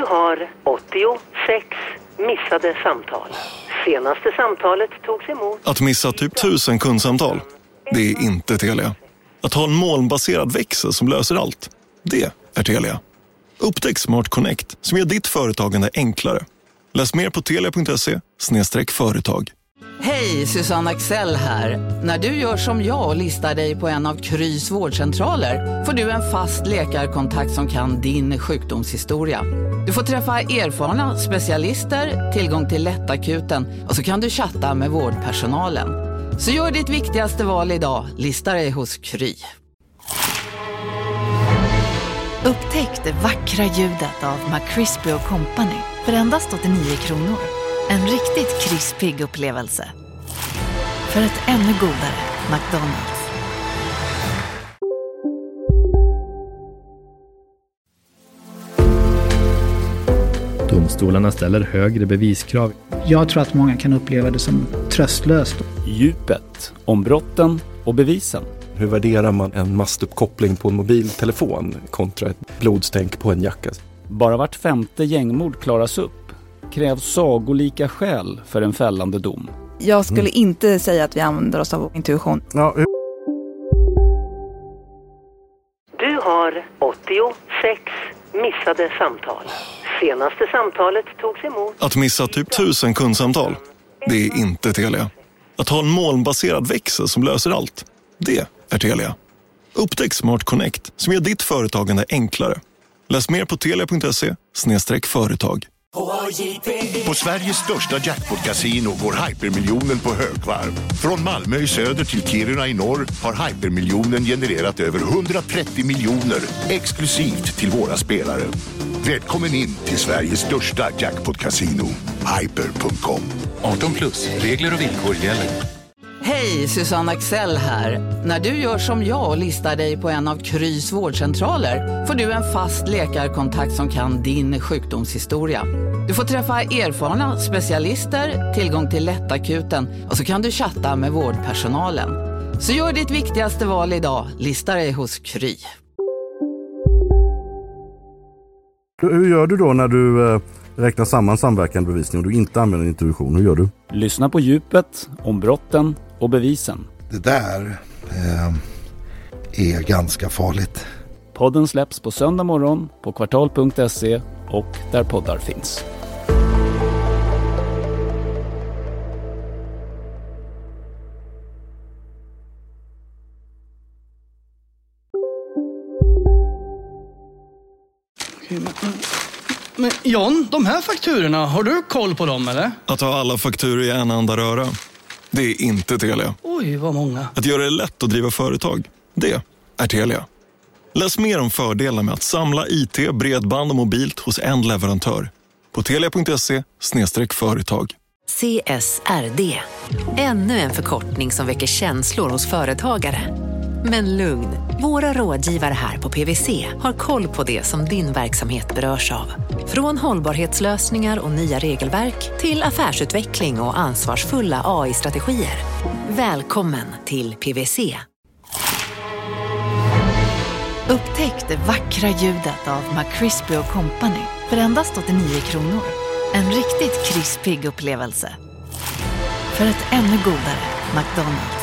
har 86 missade samtal. Senaste samtalet togs emot. Att missa typ 1000 kundsamtal, det är inte Telia. Att ha en molnbaserad växel som löser allt, det är Telia. Upptäck Smart Connect som gör ditt företagande enklare. Läs mer på telia.se/företag. Hej, Susanne Axel här. När du gör som jag och listar dig på en av Krys vårdcentraler får du en fast läkarkontakt som kan din sjukdomshistoria. Du får träffa erfarna specialister, tillgång till lättakuten och så kan du chatta med vårdpersonalen. Så gör ditt viktigaste val idag, listar dig hos Kry. Upptäck det vackra ljudet av McCrispy & Company för endast 89 kronor. En riktigt krispig upplevelse. För ett ännu godare McDonald's. Domstolarna ställer högre beviskrav. Jag tror att många kan uppleva det som tröstlöst. Djupet, om brotten och bevisen. Hur värderar man en mastuppkoppling på en mobiltelefon kontra ett blodstänk på en jacka? Bara vart 5:e gängmord klaras upp. Krävs sagolika skäl för en fällande dom. Jag skulle inte säga att vi använder oss av intuition. Du har 86 missade samtal. Senaste samtalet togs emot. Att missa typ 1000 kundsamtal, det är inte Telia. Att ha en molnbaserad växel som löser allt, det är Telia. Upptäck Smart Connect som gör ditt företagande enklare. Läs mer på telia.se/företag. På Sveriges största jackpot-casino går hypermiljonen på högvarv. Från Malmö i söder till Kiruna i norr har hypermiljonen genererat över 130 miljoner exklusivt till våra spelare. Välkommen in till Sveriges största jackpot-casino, hyper.com. 18+, regler och villkor gäller. Hej, Susanne Axel här. När du gör som jag och listar dig på en av Krys vårdcentraler får du en fast läkarkontakt som kan din sjukdomshistoria. Du får träffa erfarna specialister, tillgång till lättakuten och så kan du chatta med vårdpersonalen. Så gör ditt viktigaste val idag, listar dig hos Kry. Hur gör du då när du räknar samman samverkande bevisning och du inte använder intuition? Hur gör du? Lyssna på djupet, om brotten och bevisen. Det där är ganska farligt. Podden släpps på söndag morgon på kvartal.se och där poddar finns. Men John, de här fakturorna, har du koll på dem eller? Att ha alla fakturor i en enda röra, det är inte Telia. Oj, vad många. Att göra det lätt att driva företag, det är Telia. Läs mer om fördelar med att samla IT, bredband och mobilt hos en leverantör på telia.se/företag. CSRD. Ännu en förkortning som väcker känslor hos företagare. Men lugn, våra rådgivare här på PwC har koll på det som din verksamhet berörs av. Från hållbarhetslösningar och nya regelverk till affärsutveckling och ansvarsfulla AI-strategier. Välkommen till PwC. Upptäck det vackra ljudet av McCrispy & Company för endast 89 kronor. En riktigt krispig upplevelse. För ett ännu godare McDonald's.